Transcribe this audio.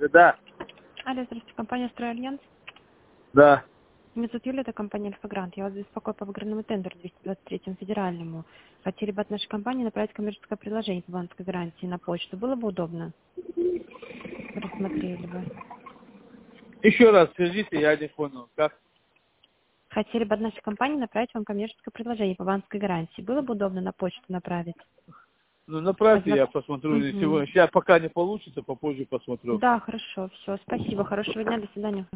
Да, Алло, здравствуйте, компания «Стройальянс». да. Меня зовут Юлия, это компания «Альфа-Грант». Я вас беспокою по выигранному тендеру 223 федеральному. Хотели бы от нашей компании направить коммерческое предложение по банковской гарантии на почту. Было бы удобно? Рассмотрели бы. Еще раз скажите, я не понял. Как? Хотели бы от нашей компании направить вам коммерческое предложение по банковской гарантии. Было бы удобно на почту направить? Ну, направьте, я Ознак- посмотрю. Мгм. Сегодня. Сейчас пока не получится, попозже посмотрю. Да, хорошо, все, спасибо, хорошего дня, до свидания.